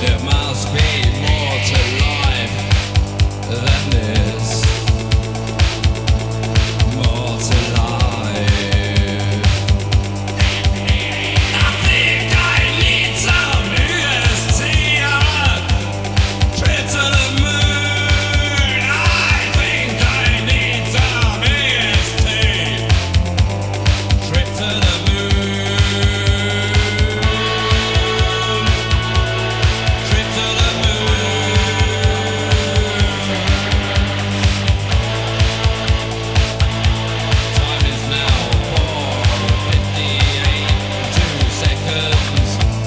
There must be more to life than this. More to life. I think I need some EST. Trip to the moon. I think I need some EST. Trip to the moon. Trip to the Time is now 4:58, 2 seconds.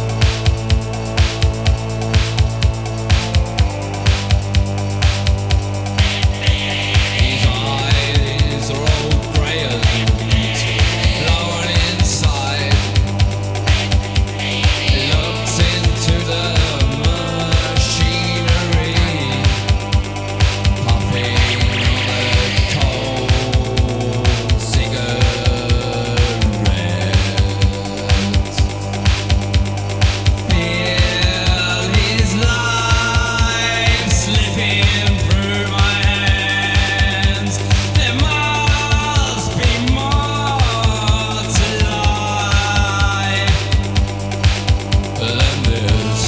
His eyes are all grey and blown inside. Looks into the machinery, puffing on a cold cigarette. Feel his life slipping through my hands. There must be more to life than this.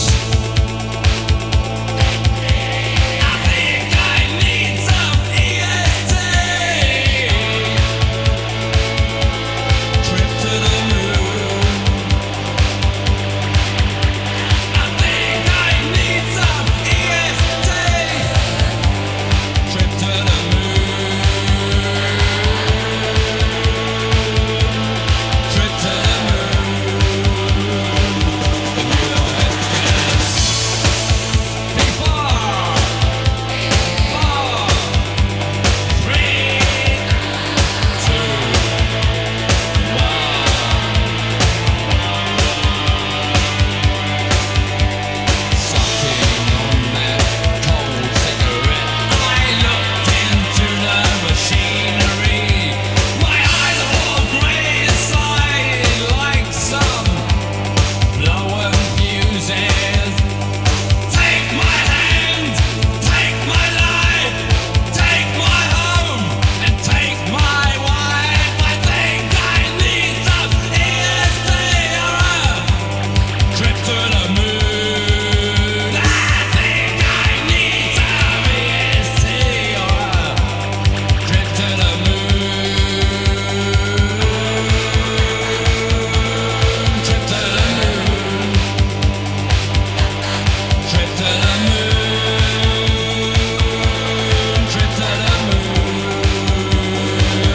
I think I need some EST. Trip to the moon. I think I need some EST. Trip to the moon. Trip to the moon. Before 4, 3, 2, 1. Sucking on that cold cigarette, I looked into the machinery. My eyes are all grey inside, like some blown fuses. Take my hand, take my life, take my home, and take my wife. I think I need some EST or a trip to the moon. I think I need some EST or a trip to the moon. Trip to the moon. Trip to the moon. Trip to the moon.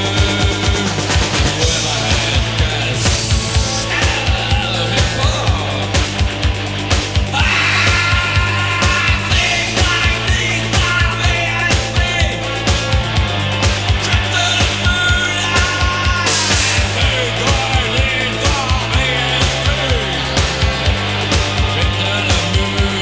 Whoever had guessed before? I think I need some EST. Trip to the moon. I think I need some EST. Trip to the moon.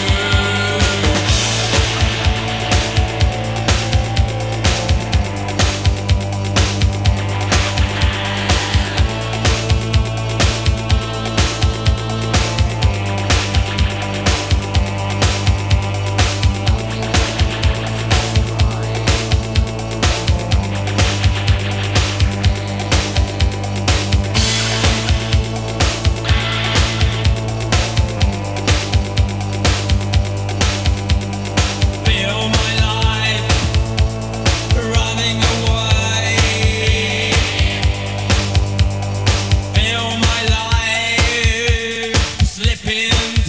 Feel my life running away. Feel my life slipping